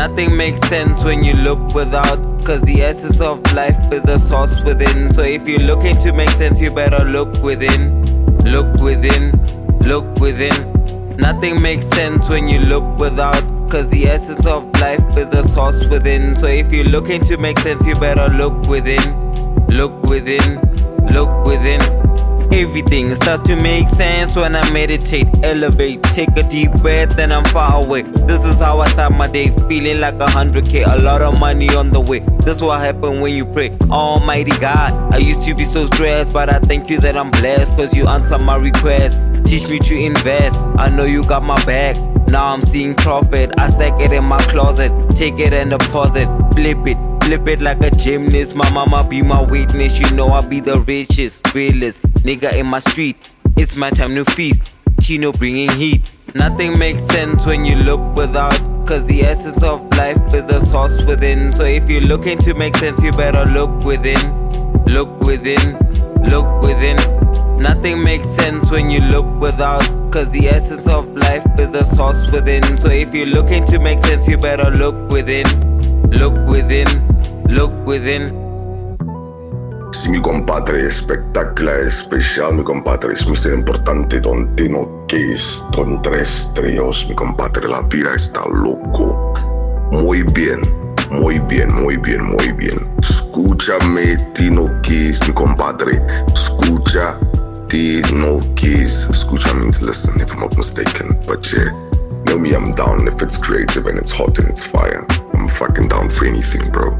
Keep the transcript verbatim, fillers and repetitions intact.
Nothing makes sense when you look without, cause the essence of life is the source within. So if you're looking to make sense, you better look within. Look within, look within. Nothing makes sense when you look without, cause the essence of life is the source within. So if you're looking to make sense, you better look within. Look within, look within. Everything starts to make sense when I meditate, elevate, take a deep breath, then I'm far away. This is how I start my day, feeling like a hundred K, a lot of money on the way. This is what happens when you pray. Almighty God, I used to be so stressed, but I thank you that I'm blessed, cause you answer my request. Teach me to invest, I know you got my back. Now I'm seeing profit, I stack it in my closet, take it and deposit, flip it. Flip it like a gymnast, my mama be my witness. You know I be the richest, realest nigga in my street. It's my time to feast, Chino bringing heat. Nothing makes sense when you look without, cause the essence of life is the source within. So if you're looking to make sense, you better look within. Look within, look within. Nothing makes sense when you look without, cause the essence of life is the source within. So if you're looking to make sense, you better look within. Look within, look within. Sí, mi compadre, espectacular, especial, mi compadre, es muy importante, Don Tino Keys, Don Tres Tríos, mi compadre, la vida está loco. Muy bien, muy bien, muy bien, muy bien. Escúchame, Tino Keys, mi compadre, escucha, Tino Keys. Escucha means listen, if I'm not mistaken, but yeah, know me, I'm down if it's creative and it's hot and it's fire. I'm fucking down for anything, bro.